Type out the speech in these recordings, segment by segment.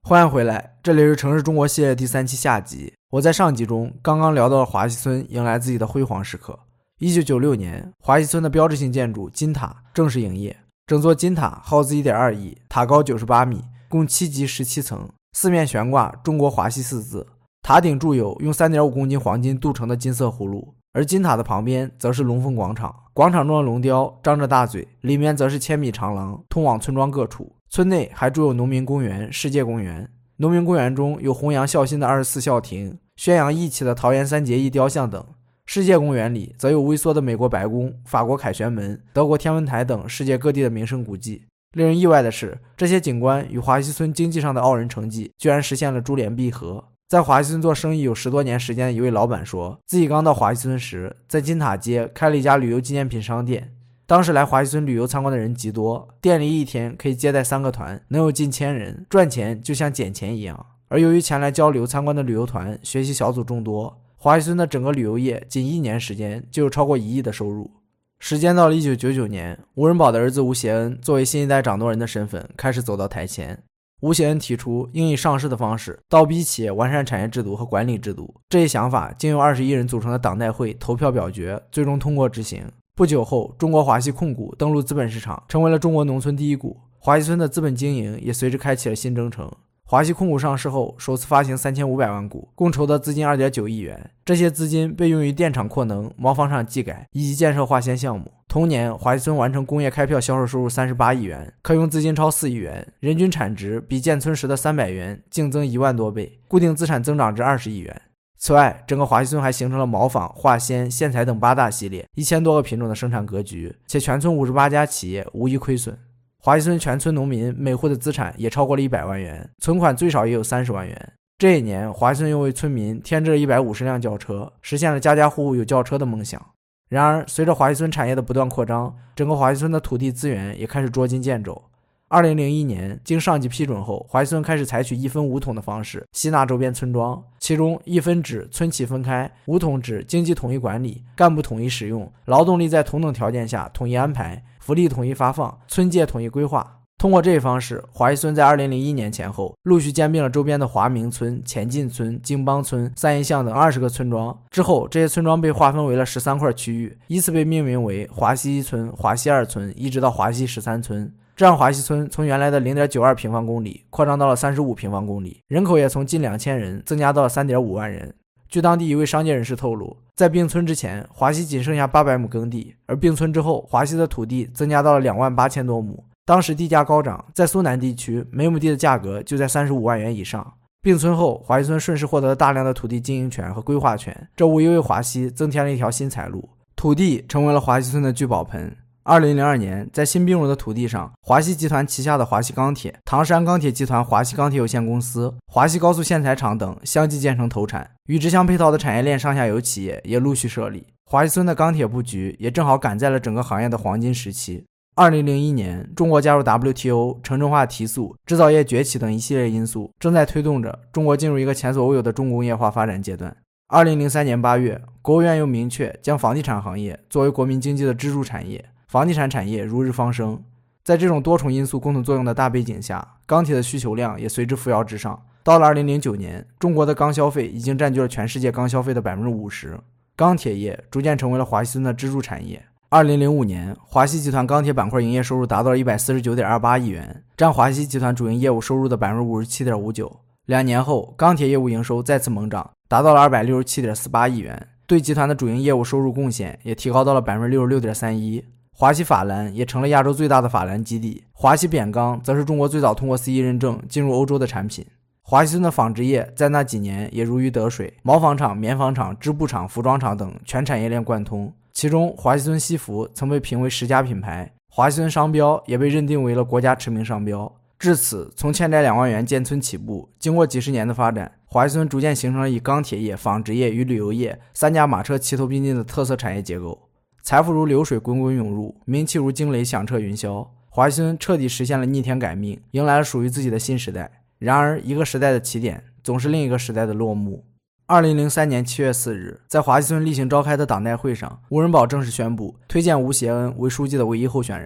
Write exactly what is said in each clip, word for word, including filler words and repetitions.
欢迎回来，这里是城市中国系列第三期下集。我在上集中刚刚聊到了华西村迎来自己的辉煌时刻。一九九六年，华西村的标志性建筑金塔正式营业。整座金塔耗资 一点二亿，塔高九十八米，共七级十七层，四面悬挂中国华西四字，塔顶铸有用 三点五公斤黄金镀成的金色葫芦。而金塔的旁边则是龙凤广场，广场中的龙雕张着大嘴，里面则是千米长廊，通往村庄各处。村内还筑有农民公园、世界公园。农民公园中有弘扬孝心的二十四孝亭，宣扬义气的桃园三结义雕像等。世界公园里则有微缩的美国白宫、法国凯旋门、德国天文台等世界各地的名胜古迹。令人意外的是，这些景观与华西村经济上的傲人成绩居然实现了珠联璧合。在华西村做生意有十多年时间的一位老板说，自己刚到华西村时，在金塔街开了一家旅游纪念品商店。当时来华西村旅游参观的人极多，店里一天可以接待三个团，能有近千人，赚钱就像捡钱一样。而由于前来交流参观的旅游团学习小组众多，华西村的整个旅游业仅一年时间就有超过一亿的收入。时间到了一九九九年，吴仁宝的儿子吴协恩作为新一代掌舵人的身份开始走到台前。吴协恩提出应以上市的方式倒逼企业完善产业制度和管理制度，这一想法经由二十一人组成的党代会投票表决，最终通过执行。不久后，中国华西控股登陆资本市场，成为了中国农村第一股。华西村的资本经营也随之开启了新征程。华西控股上市后，首次发行三千五百万股，共筹得资金 二点九亿元。这些资金被用于电厂扩能、毛纺厂技改以及建设化纤项目。同年，华西村完成工业开票销售收入三十八亿元，可用资金超四亿元，人均产值比建村时的三百元净增一万多倍，固定资产增长至二十亿元。此外，整个华西村还形成了毛纺、化纤、线材等八大系列一千多个品种的生产格局，且全村五十八家企业无一亏损。华西村全村农民每户的资产也超过了一百万元，存款最少也有三十万元。这一年，华西村又为村民添置了一百五十辆轿车，实现了家家户户有轿车的梦想。然而，随着华西村产业的不断扩张，整个华西村的土地资源也开始捉襟见肘。二零零一年，经上级批准后，华西村开始采取一分五统的方式吸纳周边村庄，其中一分指村企分开，五统指经济统一管理，干部统一使用，劳动力在同等条件下统一安排，福利统一发放，村界统一规划。通过这一方式，华西村在二零零一年前后陆续兼并了周边的华明村、前进村、京邦村、三义巷等二十个村庄。之后，这些村庄被划分为了十三块区域，依次被命名为华西一村、华西二村，一直到华西十三村。这让华西村从原来的 零点九二平方公里扩张到了三十五平方公里，人口也从近两千人增加到了 三点五万人。据当地一位商界人士透露，在并村之前，华西仅剩下八百亩耕地，而并村之后，华西的土地增加到了两万八千多亩。当时地价高涨，在苏南地区每亩地的价格就在三十五万元以上。并村后，华西村顺势获得了大量的土地经营权和规划权，这无疑为华西增添了一条新财路，土地成为了华西村的聚宝盆。二零零二年，在新并入的土地上，华西集团旗下的华西钢铁、唐山钢铁集团华西钢铁有限公司、华西高速线材厂等相继建成投产，与之相配套的产业链上下游企业也陆续设立。华西村的钢铁布局也正好赶在了整个行业的黄金时期。二零零一年，中国加入 W T O、 城镇化提速、制造业崛起等一系列因素，正在推动着中国进入一个前所未有的重工业化发展阶段。二零零三年八月，国务院又明确将房地产行业作为国民经济的支柱产业，房地产产业如日方升。在这种多重因素共同作用的大背景下，钢铁的需求量也随之扶摇直上。到了二零零九年，中国的钢消费已经占据了全世界钢消费的 百分之五十， 钢铁业逐渐成为了华西村的支柱产业。二零零五年，华西集团钢铁板块营业收入达到了 一百四十九点二八亿元，占华西集团主营业务收入的 百分之五十七点五九。 两年后，钢铁业务营收再次猛涨，达到了 二百六十七点四八亿元，对集团的主营业务收入贡献也提高到了 百分之六十六点三一。华西法兰也成了亚洲最大的法兰基地，华西扁钢则是中国最早通过 C E 认证进入欧洲的产品。华西村的纺织业在那几年也如鱼得水，毛纺厂、棉纺厂、织布厂、服装厂等全产业链贯通。其中，华西村西服曾被评为十佳品牌，华西村商标也被认定为了国家驰名商标。至此，从欠债两万元建村起步，经过几十年的发展，华西村逐渐形成了以钢铁业、纺织业与旅游业三驾马车齐头并进的特色产业结构。财富如流水滚滚涌入，名气如惊雷响彻云霄，华西村彻底实现了逆天改命，迎来了属于自己的新时代。然而，一个时代的起点总是另一个时代的落幕。二零零三年七月四日，在华西村例行召开的党代会上，吴仁宝正式宣布推荐吴协恩为书记的唯一候选人。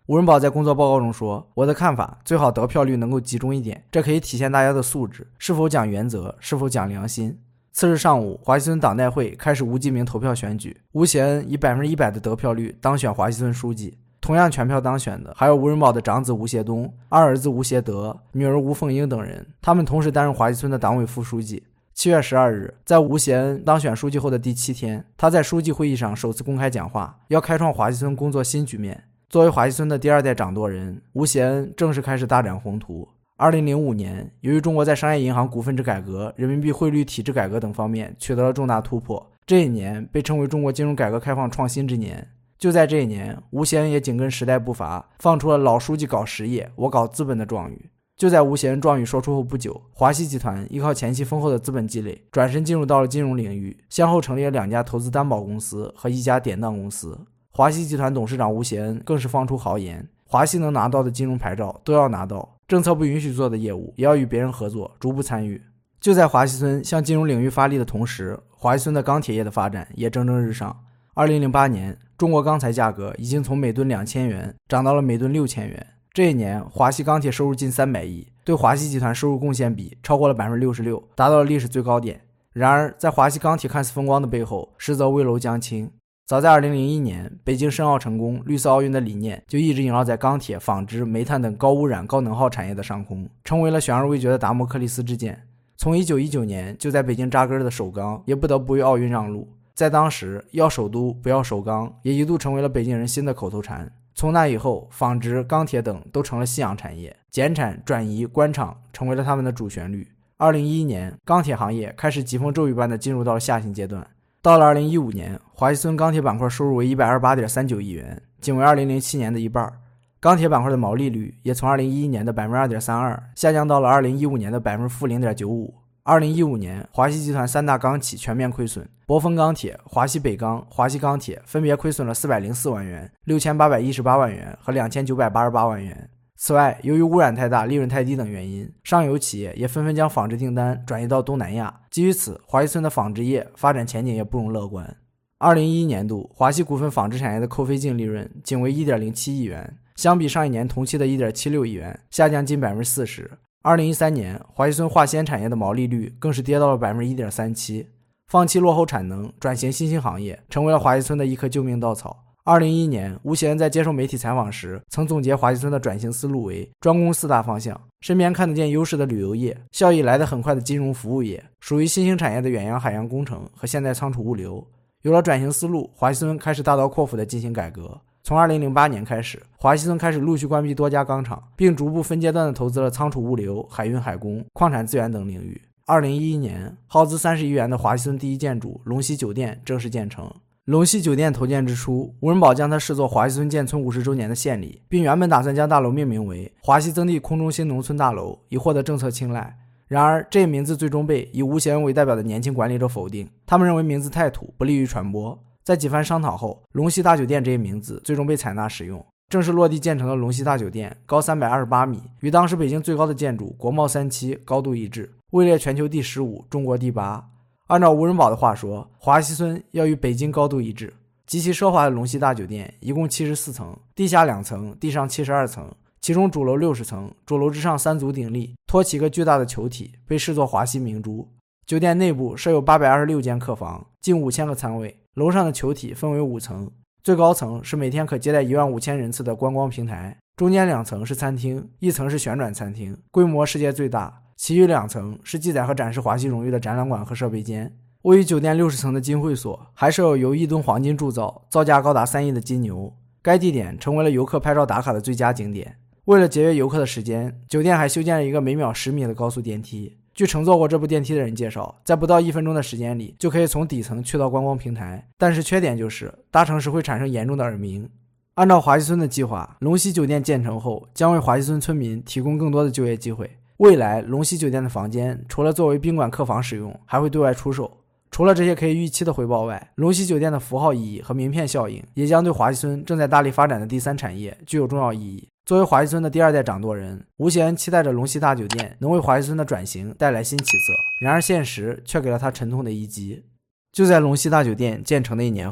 吴仁宝在工作报告中说，我的看法最好得票率能够集中一点，这可以体现大家的素质，是否讲原则，是否讲良心。次日上午，华西村党代会开始无记名投票选举，吴协恩以百分之一百的得票率当选华西村书记。同样全票当选的还有吴仁宝的长子吴协东、二儿子吴协德、女儿吴凤英等人，他们同时担任华西村的党委副书记。七月十二日，在吴协恩当选书记后的第七天，他在书记会议上首次公开讲话，要开创华西村工作新局面。作为华西村的第二代掌舵人，吴协恩正式开始大展宏图。二零零五年，由于中国在商业银行股份制改革、人民币汇率体制改革等方面取得了重大突破，这一年被称为中国金融改革开放创新之年。就在这一年，吴协恩也紧跟时代步伐，放出了老书记搞实业，我搞资本的壮语。就在吴协恩壮语说出后不久，华西集团依靠前期丰厚的资本积累，转身进入到了金融领域，先后成立了两家投资担保公司和一家典当公司。华西集团董事长吴协恩更是放出豪言，华西能拿到的金融牌照都要拿到，政策不允许做的业务也要与别人合作，逐步参与。就在华西村向金融领域发力的同时，华西村的钢铁业的发展也蒸蒸日上。二零零八年，中国钢材价格已经从每吨两千元涨到了每吨六千元。这一年，华西钢铁收入近三百亿，对华西集团收入贡献比超过了 百分之六十六， 达到了历史最高点。然而，在华西钢铁看似风光的背后，实则危楼将倾。早在二零零一年，北京申奥成功、绿色奥运的理念就一直萦绕在钢铁、纺织、煤炭等高污染、高能耗产业的上空，成为了悬而未决的达摩克利斯之剑。从一九一九年就在北京扎根的首钢，也不得不为奥运让路。在当时，要首都不要首钢也一度成为了北京人新的口头禅。从那以后，纺织、钢铁等都成了夕阳产业，减产、转移、关厂成为了他们的主旋律。二零一一年，钢铁行业开始疾风骤雨般的进入到了下行阶段。到了二零一五年，华西村钢铁板块收入为 一百二十八点三九亿元，仅为二零零七年的一半。钢铁板块的毛利率也从二零一一年的 百分之二点三二 下降到了二零一五年的 百分之负零点九五。二零一五年，华西集团三大钢企全面亏损，博丰钢铁、华西北钢、华西钢铁分别亏损了四百零四万元、六千八百一十八万元和两千九百八十八万元。此外，由于污染太大、利润太低等原因，上游企业也纷纷将纺织订单转移到东南亚。基于此，华西村的纺织业发展前景也不容乐观。二零一一年度，华西股份纺织产业的扣非净利润仅为 一点零七亿元，相比上一年同期的 一点七六亿元，下降近 百分之四十。二零一三年，华西村化纤产业的毛利率更是跌到了 百分之一点三七。放弃落后产能，转型新兴行业，成为了华西村的一棵救命稻草。二零一一年，吴协恩在接受媒体采访时曾总结华西村的转型思路为专攻四大方向：身边看得见优势的旅游业，效益来得很快的金融服务业，属于新兴产业的远洋海洋工程和现代仓储物流。有了转型思路，华西村开始大刀阔斧地进行改革。从二零零八年开始，华西村开始陆续关闭多家钢厂，并逐步分阶段地投资了仓储物流、海运海工、矿产资源等领域。二零一一年，耗资三十亿元的华西村第一建筑龙溪酒店正式建成。龙溪酒店投建之初，吴仁宝将它视作华西村建村五十周年的献礼，并原本打算将大楼命名为华西增地空中新农村大楼，以获得政策青睐。然而，这一名字最终被以吴协恩为代表的年轻管理者否定，他们认为名字太土，不利于传播。在几番商讨后，龙溪大酒店这一名字最终被采纳使用。正式落地建成的龙溪大酒店高三百二十八米，与当时北京最高的建筑国贸三期高度一致，位列全球第十五，中国第八。按照吴仁宝的话说，华西村要与北京高度一致。极其奢华的龙溪大酒店一共七十四层，地下两层，地上七十二层，其中主楼六十层，主楼之上三足鼎立，托起一个巨大的球体，被视作华西明珠。酒店内部设有八百二十六间客房，近五千个餐位。楼上的球体分为五层，最高层是每天可接待一万五千人次的观光平台，中间两层是餐厅，一层是旋转餐厅，规模世界最大，其余两层是记载和展示华西荣誉的展览馆和设备间。位于酒店六十层的金会所还设有由一吨黄金铸造、造价高达三亿的金牛，该地点成为了游客拍照打卡的最佳景点。为了节约游客的时间，酒店还修建了一个每秒十米的高速电梯。据乘坐过这部电梯的人介绍，在不到一分钟的时间里就可以从底层去到观光平台，但是缺点就是搭乘时会产生严重的耳鸣。按照华西村的计划，龙溪酒店建成后将为华西村村民提供更多的就业机会。未来龙溪酒店的房间除了作为宾馆客房使用，还会对外出售。除了这些可以预期的回报外，龙溪酒店的符号意义和名片效应也将对华西村正在大力发展的第三产业具有重要意义。作为华西村的第二代掌舵人，吴协恩期待着龙溪大酒店能为华西村的转型带来新起色，然而现实却给了他沉痛的一击。就在龙溪大酒店建成的一年后，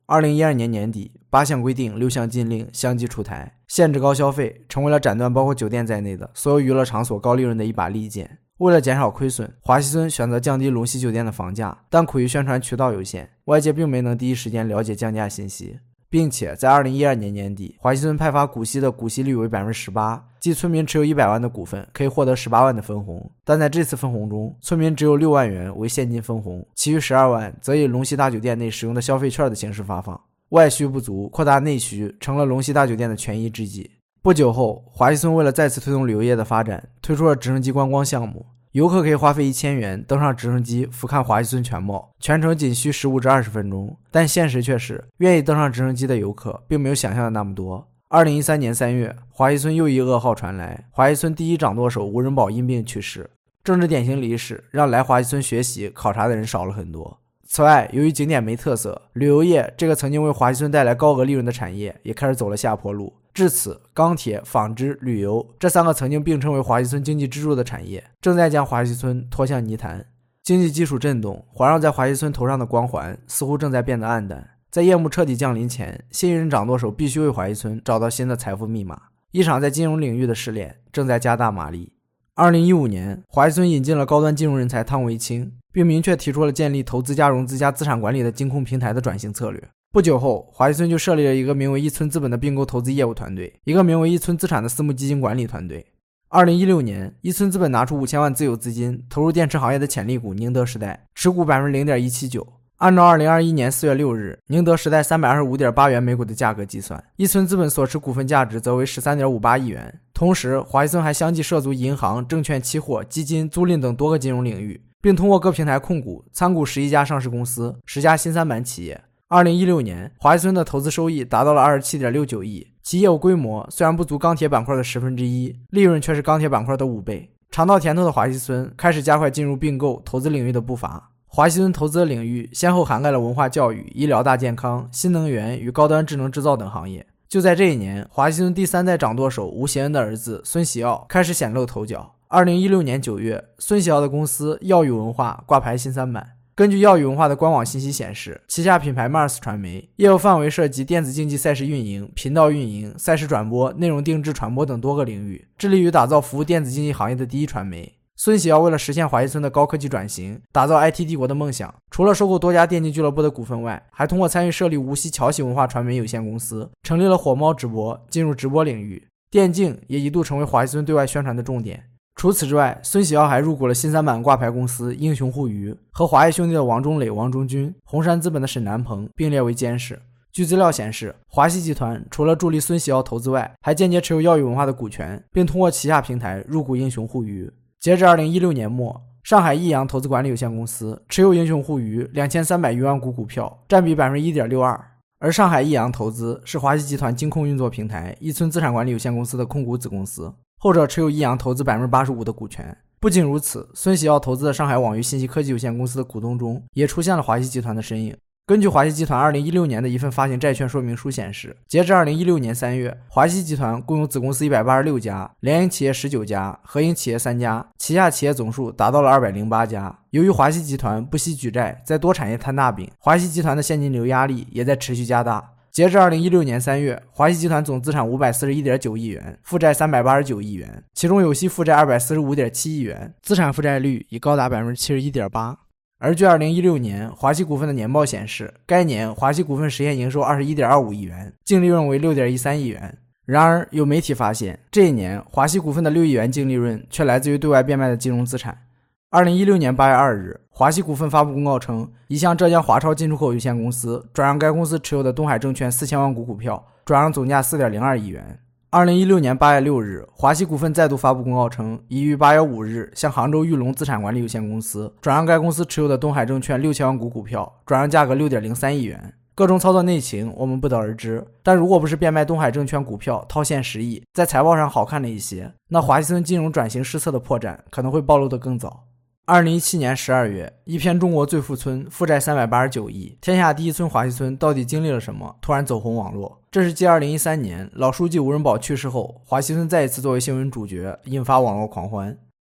二零一二年年底，八项规定、六项禁令相继出台，限制高消费成为了斩断包括酒店在内的所有娱乐场所高利润的一把利剑。为了减少亏损，华西村选择降低龙溪酒店的房价，但苦于宣传渠道有限，外界并没能第一时间了解降价信息。并且在二零一二年年底，华西村派发股息的股息率为 百分之十八， 即村民持有一百万的股份可以获得十八万的分红，但在这次分红中，村民只有六万元为现金分红，其余十二万则以龙溪大酒店内使用的消费券的形式发放。外需不足，扩大内需成了龙溪大酒店的权宜之计。不久后，华西村为了再次推动旅游业的发展，推出了直升机观光项目，游客可以花费一千元登上直升机俯瞰华西村全貌，全程仅需十五至二十分钟。但现实却是，愿意登上直升机的游客并没有想象的那么多。二零一三年三月，华西村又一噩耗传来，华西村第一掌舵手吴仁宝因病去世。政治典型离世让来华西村学习考察的人少了很多。此外，由于景点没特色，旅游业这个曾经为华西村带来高额利润的产业也开始走了下坡路。至此，钢铁、纺织、旅游这三个曾经并称为华西村经济支柱的产业，正在将华西村拖向泥潭。经济基础震动环绕在华西村头上的光环似乎正在变得暗淡。在夜幕彻底降临前，新一任掌舵手必须为华西村找到新的财富密码。一场在金融领域的试炼正在加大马力。二零一五年，华西村引进了高端金融人才汤维清，并明确提出了建立投资加融资加资产管理的金控平台的转型策略。不久后，华西村就设立了一个名为一村资本的并购投资业务团队，一个名为一村资产的私募基金管理团队。二零一六年，一村资本拿出五千万自有资金投入电池行业的潜力股宁德时代，持股 百分之零点一七九。按照二零二一年四月六日宁德时代三百二十五点八元每股的价格计算，一村资本所持股份价值则为 十三点五八亿元。同时，华西村还相继涉足银行、证券、期货、基金、租赁等多个金融领域，并通过各平台控股参股十一家上市公司、十家新三板企业。二零一六年，华西村的投资收益达到了 二十七点六九亿，其业务规模虽然不足钢铁板块的十分之一，利润却是钢铁板块的五倍。尝到甜头的华西村开始加快进入并购投资领域的步伐。华西村投资的领域先后涵盖了文化教育、医疗大健康、新能源与高端智能制造等行业。就在这一年，华西村第三代掌舵手吴锡恩的儿子孙喜耀开始显露头角。二零一六年九月，孙喜耀的公司耀宇文化挂牌新三板。根据耀宇文化的官网信息显示，旗下品牌 Mars 传媒业务范围涉及电子竞技赛事运营、频道运营、赛事转播、内容定制传播等多个领域，致力于打造服务电子竞技行业的第一传媒。孙喜耀为了实现华西村的高科技转型，打造 I T 帝国的梦想，除了收购多家电竞俱乐部的股份外，还通过参与设立无锡乔喜文化传媒有限公司，成立了火猫直播，进入直播领域。电竞也一度成为华西村对外宣传的重点。除此之外，孙喜耀还入股了新三板挂牌公司英雄互娱，和华谊兄弟的王中磊、王中军、红杉资本的沈南鹏并列为监事。据资料显示，华西集团除了助力孙喜耀投资外，还间接持有耀宇文化的股权，并通过旗下平台入股英雄互娱。截至二零一六年末，上海益阳投资管理有限公司持有英雄互娱两千三百余万股股票，占比 百分之一点六二。而上海益阳投资是华西集团金控运作平台一村资产管理有限公司的控股子公司，后者持有益阳投资 百分之八十五 的股权。不仅如此，孙喜耀投资的上海网域信息科技有限公司的股东中也出现了华西集团的身影。根据华西集团二零一六年的一份发行债券说明书显示，截至二零一六年三月，华西集团共有子公司一百八十六家，联营企业十九家，合营企业三家，旗下企业总数达到了二百零八家。由于华西集团不惜举债，在多产业摊大饼，华西集团的现金流压力也在持续加大。截至二零一六年三月，华西集团总资产 五百四十一点九亿元，负债三百八十九亿元，其中有息负债 二百四十五点七亿元，资产负债率已高达 百分之七十一点八。而据二零一六年华西股份的年报显示，该年华西股份实现营收 二十一点二五亿元，净利润为 六点一三亿元。然而有媒体发现，这一年华西股份的六亿元净利润却来自于对外变卖的金融资产。二零一六年八月二日，华西股份发布公告称，已向浙江华超进出口有限公司转让该公司持有的东海证券四千万股股票，转让总价 四点零二亿元。二零一六年八月六日，华西股份再度发布公告称，已于八月五日向杭州玉龙资产管理有限公司转让该公司持有的东海证券六千万股股票，转让价格 六点零三亿元。各种操作内情我们不得而知，但如果不是变卖东海证券股票套现十亿，在财报上好看了一些，那华西村金融转型失策的破绽可能会暴露得更早。二零一七年十二月，一篇中国最富村负债三百八十九亿，天下第一村华西村到底经历了什么，突然走红网络。这是继二零一三年老书记吴仁宝去世后，华西村再一次作为新闻主角引发网络狂欢。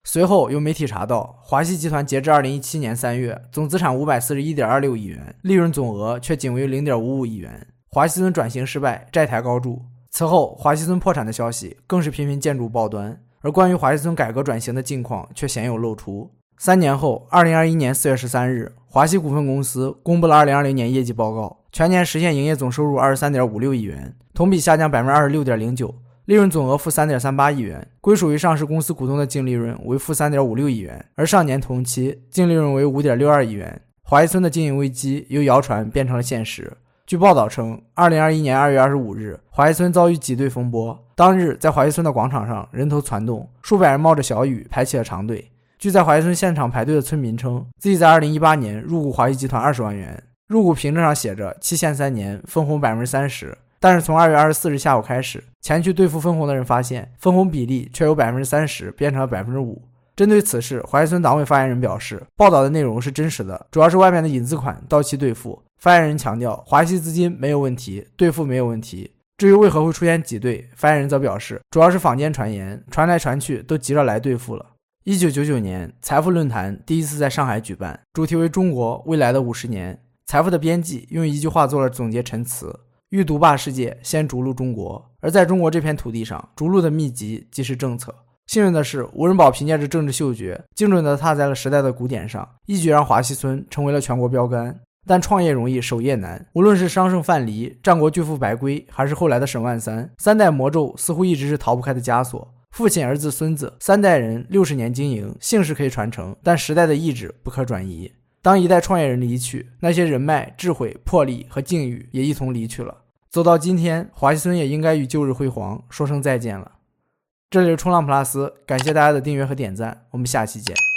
随后有媒体查到，华西集团截至二零一七年三月总资产 五百四十一点二六亿元，利润总额却仅为 零点五五亿元。华西村转型失败，债台高筑。此后华西村破产的消息更是频频见诸报端，而关于华西村改革转型的近况却鲜有露出。三年后，二零二一年四月十三日，华西股份公司公布了二零二零年业绩报告，全年实现营业总收入 二十三点五六亿元，同比下降 百分之二十六点零九， 利润总额负 三点三八亿元，归属于上市公司股东的净利润为负 三点五六亿元，而上年同期净利润为 五点六二亿元。华西村的经营危机由谣传变成了现实。据报道称，二零二一年二月二十五日，华西村遭遇挤兑风波，当日在华西村的广场上人头攒动，数百人冒着小雨排起了长队。据在华西村现场排队的村民称，自己在二零一八年入股华西集团二十万元，入股凭证上写着期限三年，分红 百分之三十， 但是从二月二十四日下午开始，前去兑付分红的人发现分红比例却由 百分之三十 变成了 百分之五。 针对此事，华西村党委发言人表示，报道的内容是真实的，主要是外面的引资款到期兑付。发言人强调，华西资金没有问题，兑付没有问题。至于为何会出现挤兑，发言人则表示，主要是坊间传言，传来传去都急着来兑付了。一九九九年，财富论坛第一次在上海举办，主题为中国未来的五十年。财富的编辑用一句话做了总结陈词：欲独霸世界，先逐鹿中国。而在中国这片土地上，逐鹿的秘籍即是政策。幸运的是，吴仁宝凭借着政治嗅觉，精准地踏在了时代的鼓点上，一举让华西村成为了全国标杆。但创业容易，守业难。无论是商圣范蠡、战国巨富白圭，还是后来的沈万三，三代魔咒似乎一直是逃不开的枷锁。父亲、儿子、孙子三代人六十年经营，姓氏可以传承，但时代的意志不可转移。当一代创业人离去，那些人脉、智慧、魄力和境遇也一同离去了。走到今天，华西村也应该与旧日辉煌说声再见了。这里是冲浪 plus， 感谢大家的订阅和点赞，我们下期见。